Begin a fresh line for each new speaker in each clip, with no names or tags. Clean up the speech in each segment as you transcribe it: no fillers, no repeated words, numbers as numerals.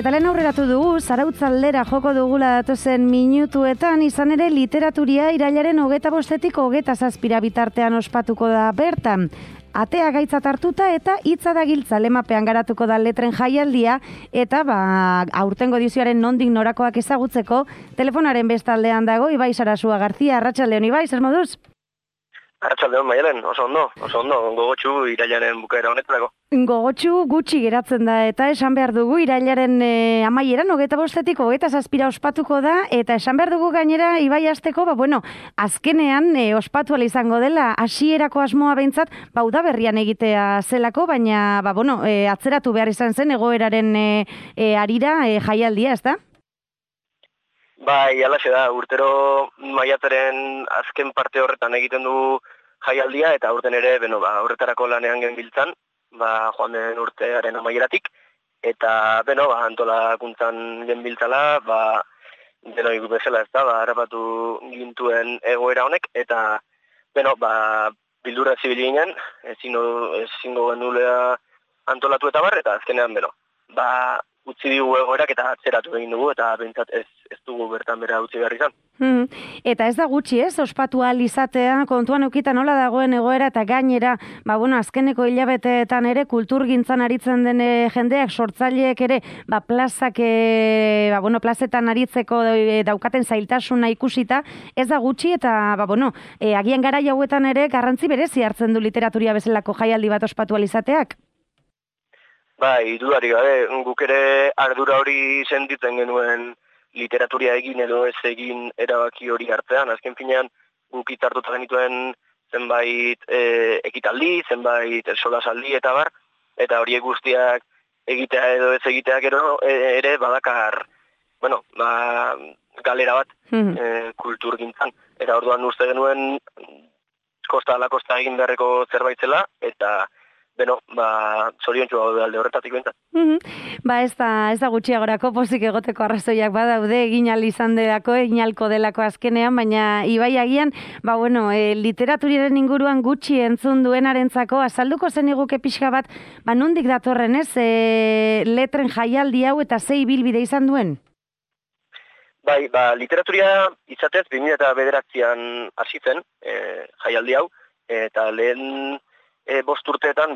Eta lehen aurreratu dugu, Zarautz aldera joko dugula datozen minutuetan, izan ere literaturia irailaren 25-etik 27 bitartean ospatuko da bertan. Atea gaitzat hartuta eta hitza da giltza lemapean garatuko da letren jaialdia eta aurtengo edizioaren nondik norakoak ezagutzeko telefonaren bestaldean dago Ibai Sarasua García. Arratsaldeon Ibai, zer moduz?
Arratsaldeon Maialen, oso ondo, gogotsu irailaren bukaera honetarako.
Gogotsu gutxi geratzen da eta esan behar dugu irailaren amaieran 25-etik 27 ospatuko da eta esan behar dugu gainera Ibai hasteko, azkenean ospatu ala izango dela hasierako asmoa behintzat udaberrian egitea zelako, baina atzeratu behar izan zen egoeraren harira jaialdia, ezta?
Bai, alaxe da, urtero maiatzaren azken parte horretan egiten du jaialdia eta aurten ere, horretarako lanean genbiltzan, joan den urtearen amaieratik, eta, antolakuntzan genbiltzala, denoi bezala ez da, harrapatu gintuen egoera honek, eta, bildura zibili ginen, ezingo genulea antolatu eta eta azkenean, utzi dugu egoerak eta atzeratu egin dugu, eta bentsat ez dugu bertan bera utzi behar izan.
Eta ez da gutxi ez, ospatu ahal izatea, kontuan eukita nola dagoen egoera, eta gainera, azkeneko hilabeteetan ere, kulturgintzan aritzen den jendeak, sortzaileek ere, plazetan aritzeko daukaten zailtasuna ikusita, ez da gutxi, eta, agian garai hauetan ere, garrantzi berezi hartzen du literaturia bezalako jaialdi bat ospatu ahal izateak?
Bai, dudarik gabe, guk ere ardura hori sentitzen genuen literaturia egin edo ez egin erabaki hori hartzean. Azken finean guk hitzartuta genituen zenbait ekitaldi, zenbait solasaldi eta bar, eta horiek guztiak egitea edo ez egitea gero ere badakar, galera bat kulturgintzan. Eta orduan uste genuen kosta ala kosta egin beharreko zerbait zela, eta zoriontsu gaude alde horretatik bentzat.
Ez da gutxiagorako pozik egoteko arrazoiak badaude, egin alko delako azkenean, baina Ibai agian, literaturiaren inguruan gutxi entzun duenarentzako, azalduko zen iguke pixka bat, nondik datorren ez, letren jaialdi hau eta ze ibilbide izan duen?
Bai, literaturia izatez 2009an hasi zen jaialdi hau, eta lehen 5 urteetan,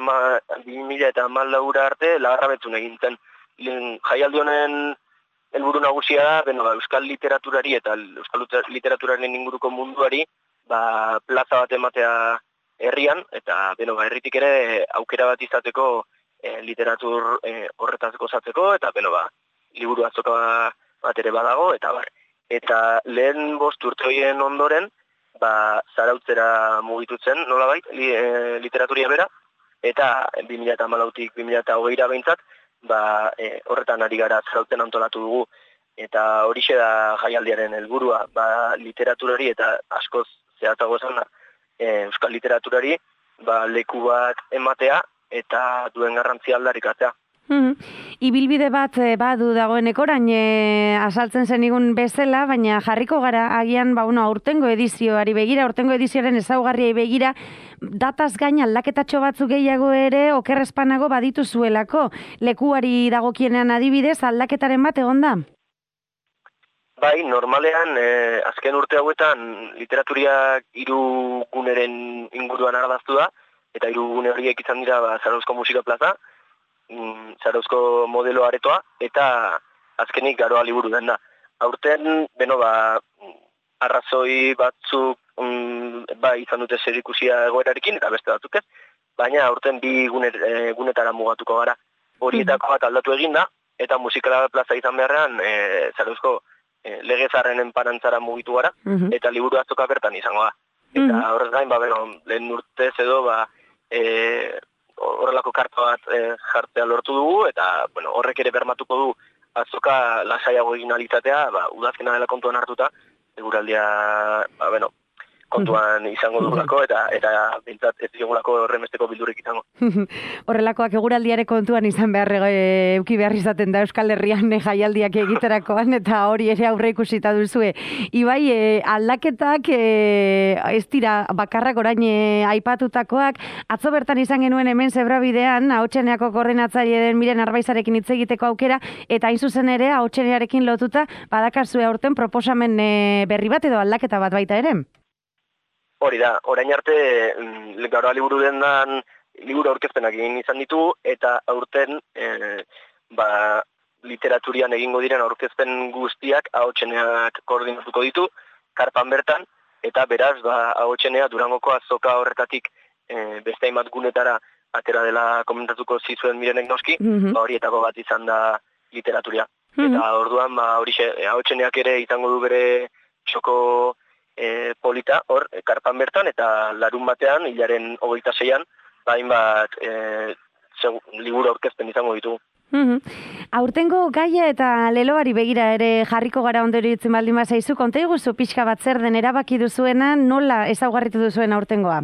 2014 arte, lagarrabetzun egin zen. Jaialdi honen helburu nagusia da, euskal literaturari eta euskal literaturaren inguruko munduari plaza bat ematea herrian, eta herritik ere aukera bat izateko literatur horretaz gozatzeko, eta liburu azoka bat ere badago, eta bar. Eta lehen 5 urte horien ondoren, Zarautzera mugitutzen, nolabait, literaturia bera, eta 2014-tik 2020ra behintzat, horretan ari gara Zarautzen antolatu dugu, eta horixe da jaialdiaren helburua, literaturari eta askoz zehatzago esan da, euskal literaturari, leku bat ematea eta duen garrantzia aldarrikatzea.
Ibilbide bat badu dagoeneko orain azaltzen zenigun bezala, baina jarriko gara agian aurtengo edizioari begira, aurtengo edizioaren ezaugarriei begira, dataz gain aldaketatxo batzuk gehiago ere okerrezpanago baditu zuelako. Lekuari dagokienean adibidez aldaketaren bat egon da?
Bai, normalean azken urte hauetan literaturiak 3 guneren inguruan argaztu da, eta 3 gune horiek izan dira Zarauzko Musika Plaza, Zarauzko modelo aretoa, eta azkenik Garoa liburu den da. Aurten, arrazoi batzuk izan dute zerikusia egoerarekin, eta beste batzuk ez, baina aurten 2 gunetara mugatuko gara. Horietako bat aldatu eginda, eta Musikala Plaza izan beharrean Zarauzko legezarren enparantzara mugitu gara, eta liburu azoka bertan izango da. Eta horrez gain, lehen urtez edo, horrelako karta bat jartzea lortu dugu, eta horrek ere bermatuko du azoka lasaiago egin alizatea, udazkena dela kontuan hartuta, eguraldia kontuan izango dugulako, eta bintzat ez digulako horremesteko bildurik izango.
Horrelakoak eguraldiare kontuan izan euki behar izaten da Euskal Herrian jaialdiak egiterakoan, eta hori ere aurre ikusita duzue. Ibai, aldaketak ez dira bakarrak orain aipatutakoak, atzo bertan izan genuen hemen Zebrabidean, Ahotseneako koordinatzaile den Miren Arbaizarekin hitz egiteko aukera, eta hain zuzen ere Ahotsenearekin lotuta badakazue aurten proposamen berri bat edo aldaketa bat baita ere?
Hori da, orain arte gaur liburu dendan liburu aurkezpenak egin izan ditu, eta aurten literaturian egingo diren aurkezpen guztiak Ahotseneak koordinatuko ditu, karpan bertan, eta beraz, Ahotsenea Durangoko azoka horretatik beste hainbat gunetara atera dela komentatuko zizuen Mirenek noski, horietako bat izan da literaturia. Eta orduan, Ahotseneak ere izango du bere txoko polita, hor, karpan bertan, eta larun batean, hilaren 26an, hainbat liburu aurkezpen izango ditu.
Aurtengo gaia eta leloari begira ere jarriko gara ondoritzen baldin bazaizu, konta iguzu pixka bat zer den erabaki duzuena, nola ezaugarritu duzuen aurtengoa?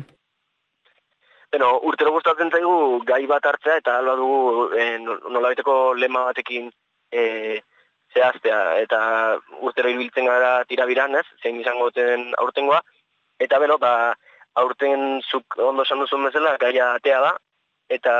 Beno, urtero gustatzen zaigu gai bat hartzea eta alba dugu nolabaiteko lema batekin zehaztea, eta urtero ibiltzen gara tirabiran, zein izango den aurtengoa, eta beno, aurten zuk ondo esan duzun bezala, gaia atea da, eta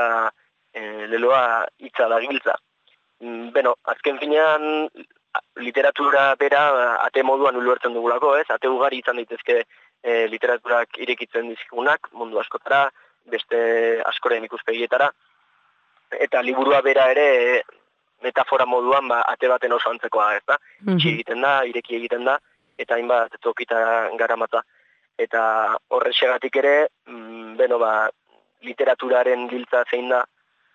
leloa hitza da giltza. Beno, azken finean literatura bera ate moduan ulertzen dugulako, ate ugari izan daitezke literaturak irekitzen dizkigunak, mundu askotara, beste askoren ikuspegietara, eta liburua bera ere metafora moduan ate baten oso antzekoa, ez da? Itxi egiten da, ireki egiten da, eta hainbat tokita garamata. Eta horrexegatik ere, beno, literaturaren giltza zein da,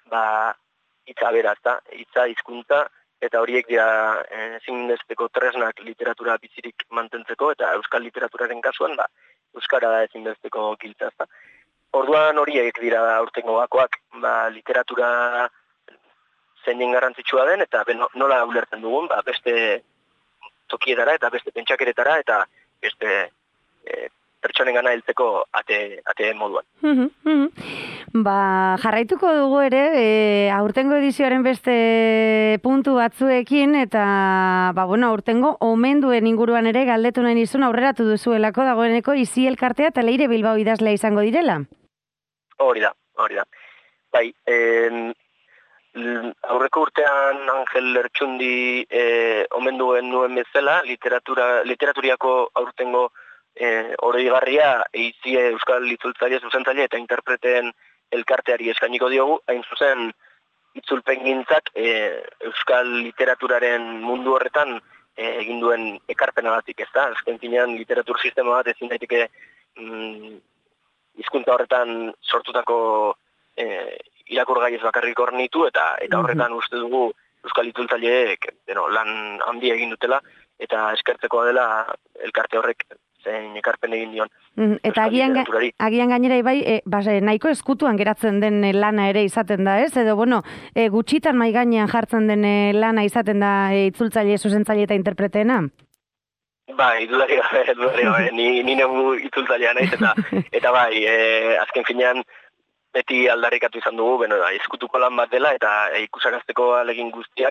hitza bera, ez da? Hitza, hizkuntza, eta horiek dira ezinbesteko tresnak literatura bizirik mantentzeko, eta euskal literaturaren kasuan, euskara da ezinbesteko giltza, ez da? Orduan horiek dira aurtengo gakoak, literatura zeinen garrantzitsua den, eta nola ulertzen dugun, beste tokietara eta beste pentsakeretara, eta beste pertsonen gana heltzeko ate moduan.
Jarraituko dugu ere, aurtengo edizioaren beste puntu batzuekin, eta aurtengo omenduen inguruan ere galdetu nahi nizun aurreratu duzuelako dagoeneko Izi elkartea eta Leire Bilbao idazlea izango direla? Hori da.
Bai, aurreko urtean Angel Lertxundi omenduen nuen bezala, literaturiako aurtengo oroigarria Izi euskal itzultzaile, zuzentzaile eta interpreten elkarteari eskainiko diogu, hain zuzen itzulpengintzak euskal literaturaren mundu horretan egin duen ekarpenagatik, ez da? Azken finean literatur sistema bat ezin daiteke hizkuntza horretan sortutako irakurgaiez bakarrik hornitu, eta horretan uste dugu euskal itzultzaileek lan handi egin dutela, eta eskertzekoa dela elkarte horrek zein ekarpen egin dion.
Eta agian gainera nahiko eskutuan geratzen den lana ere izaten da, ez? Edo, gutxitan mai gainean jartzen den lana izaten da itzultzaile, zuzentzaile eta interpreteena?
Dudari gabe, ni negu itzultzailea naiz, eta azken finean beti aldarrikatu izan dugu, eskutuko lan bat dela, eta ikusakazteko alegin guztiak,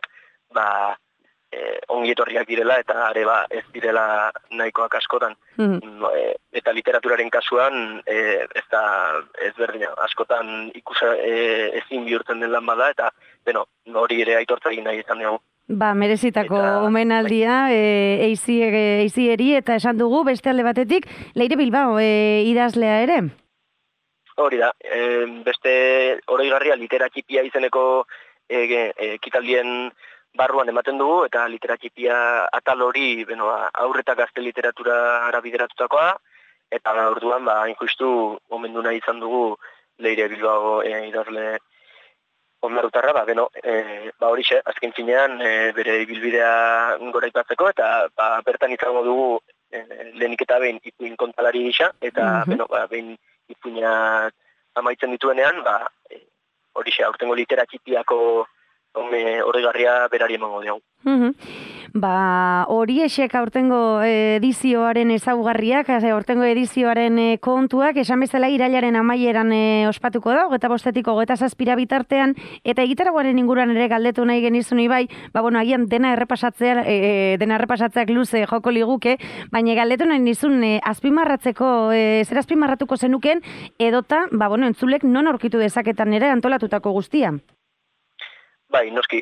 ongi etorriak direla, eta are ez direla nahikoak askotan. Eta literaturaren kasuan, ez berdina, askotan ezin bihurtzen den lan bada, eta hori ere aitortza egin nahi izan dugu.
Merezitako omenaldia, eizieri, eta esan dugu, beste alde batetik, Leire Bilbao idazlea ere?
Hori da, beste oroigarria literatipia izeneko ekitaldien barruan ematen dugu, eta literatipia atal hori aurre eta gazte literaturara bideratutakoa, eta orduan injustu omendu nahi izan dugu Leire Bilbao idazle ondarutarra, horixe, azken finean bere ibilbidea gora ipatzeko, eta bertan izango dugu lehenik eta behin ipuin kontalari gisa, eta behin ipuina amaitzen dituenean, horixe, aurtengo literatipiako horregarria berari emango diagu.
Hori esek aurtengo edizioaren ezaugarriak, aurtengo edizioaren kontuak, esan bezala irailaren amaieran ospatuko da, 25-tik 27 bitartean, eta egitaragoaren inguruan ere galdetu nahi genizun ibai, agian dena errepasatzeak luze joko liguke, baina galdetu nahi nizun azpimarratzeko, zer azpimarratuko zenuken, edota, entzulek non aurkitu dezaketan ere antolatutako guztia?
Bai, noski,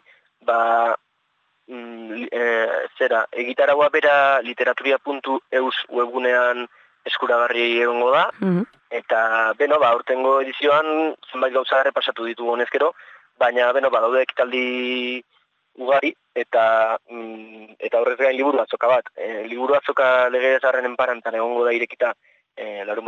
egitaragua bera literaturia.eus webgunean eskuragarri egongo da, eta, aurtengo edizioan zenbait gauza errepasatu ditugu honezkero, baina, daude ekitaldi ugari, eta horrez gain liburu atzoka bat. Liburu atzoka Legezarren enparantan egongo da irekita larun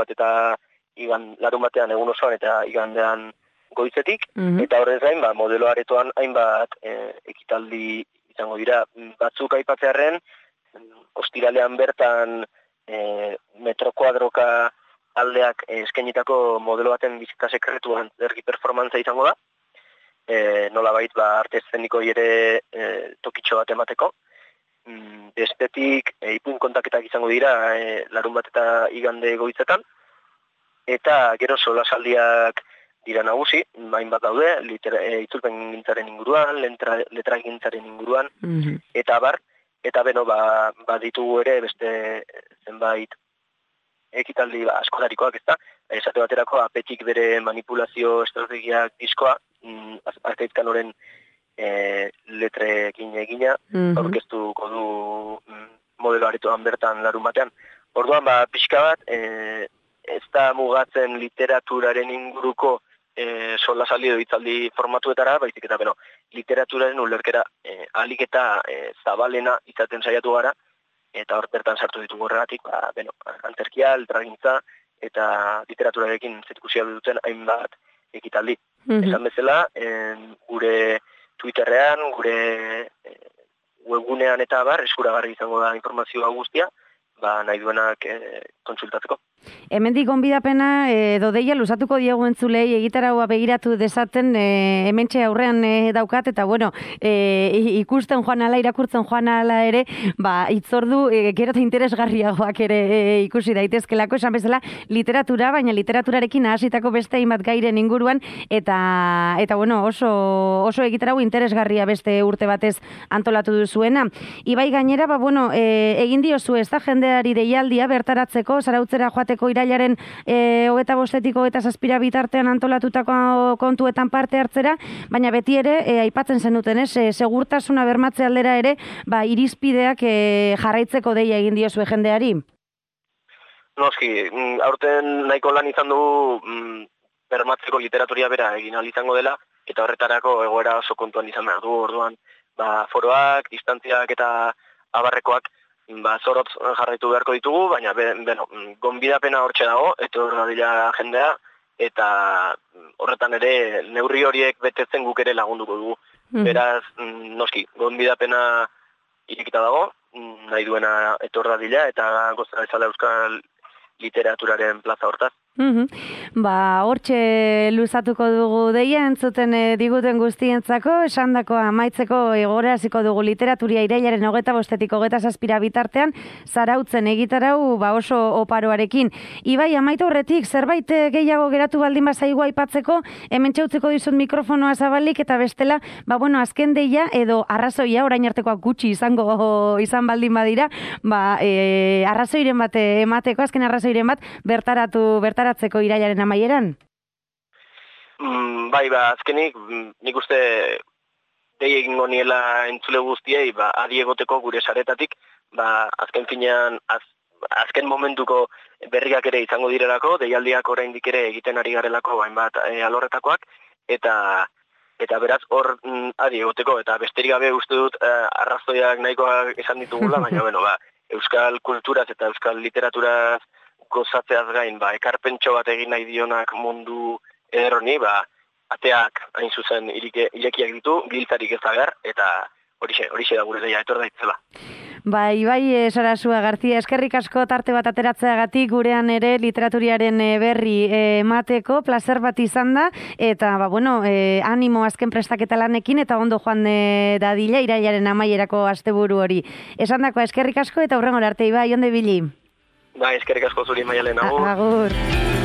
batean egun osoan eta igandean goizetik, eta horrez gain, modelo aretoan hainbat ekitaldi izango dira. Batzuk aipatzearren, ostiralean bertan metro kuadroka aldeak eskainitako modelo baten bizita sekretuan dergi performantza izango da, nolabait arte eszenikoei ere tokitxo bat emateko. Bestetik ipuin kontaketak izango dira larun bat eta igande goizetan, eta gero solasaldiak dira nagusi, hainbat daude, itzulpen gintzaren inguruan, letra gintzaren inguruan, eta ditugu ere beste zenbait ekitaldi askolarikoak, ez da? Esate baterako apetik bere manipulazio estrategiak diskoa, Arkaizkan horren letrekin egina, aurkeztuko du modelo aretoan bertan larun batean. Orduan, pixka bat, ez da mugatzen literaturaren inguruko solasaldi edo hitzaldi formatuetara, baizik eta literaturaren ulerkera ahalik eta zabalena izaten saiatu gara, eta hor bertan sartu ditugu horregatik, antzerkia, letragintza eta literaturarekin zerikusia duten hainbat ekitaldi. Esan bezala, gure Twitterrean, gure webgunean eta eskuragarri izango da informazioa guztia, nahi duenak kontsultatzeko.
Hemendik gonbidapena edo deia luzatuko diegu entzulei egitaragoa begiratu dezaten hementxe aurrean daukat, eta ikusten joan ala, irakurtzen joan ala ere, itzordu gero eta interesgarriagoak ere ikusi daitezkelako, esan bezala literatura, baina literaturarekin ahasitako beste hainbat gairen inguruan, eta oso egitarago interesgarria beste urte batez antolatu duzuena. Ibai gainera, egin diozu ez da jendeari deialdia bertaratzeko, Zarautzera joateko irailaren 25-tik 27 bitartean antolatutako kontuetan parte hartzera, baina beti ere aipatzen zenuten, segurtasuna bermatze aldera ere, irizpideak jarraitzeko deia egin diozue jendeari?
Noski, aurten nahiko lan izan dugu bermatzeko literaturia bera egin ahal izango dela, eta horretarako egoera oso kontuan izan behar du, orduan, foroak, distantziak eta abarrekoak zorotz jarraitu beharko ditugu, baina gonbidapena hortxe dago, eta hor dadila jendea, eta horretan ere neurri horiek betetzen guk ere lagunduko dugu. Beraz, noski, gonbidapena irekita dago, nahi duena etor dadila, eta gozera bezala euskal literaturaren plaza hortaz.
Hortxe luzatuko dugu deia entzuten diguten guztientzako, esandakoa amaitzeko egoraziko dugu literaturia irailaren 25-tik 27 bitartean, Zarautzen egitarau oso oparoarekin. Ibai, amaitu horretik, zerbait gehiago geratu baldin bazaigu aipatzeko, hemen txautzeko dizut mikrofonoa zabalik, eta bestela, azken deia edo arrazoia, orain artekoak gutxi izan baldin badira, arrazoiren bat emateko, azken arrazoiren bat bertaratzeko irailaren amaieran?
Azkenik, nik uste dei egingo niela entzule guztiei, adi egoteko gure saretatik, azken finean, azken momentuko berriak ere izango direlako, deialdiak oraindik ere egiten ari garelako, alorretakoak, eta beraz hor adi egoteko, eta besterik gabe uste dut arrazoiak nahikoak esan ditugula, baina euskal kulturaz eta euskal literaturaz gozatzeaz gain, ekarpentxo bat egin nahi dionak mundu ederroni, ateak hain zuzen irekiak ditu, giltzarik ez da behar, eta horixe da gure deia, etor daitzela.
Bai, Sarasua García, eskerrik asko tarte bat ateratzeagatik gurean ere literaturiaren berri emateko, placer bat izan da, eta, animo azken prestaketa lanekin, eta ondo joan dadila irailaren amaierako asteburu hori. Esandakoa, eskerrik asko eta hurrengora arte, Ibai, onde bili?
Eskerrik asko zuri, Maialen, agur.
Agur.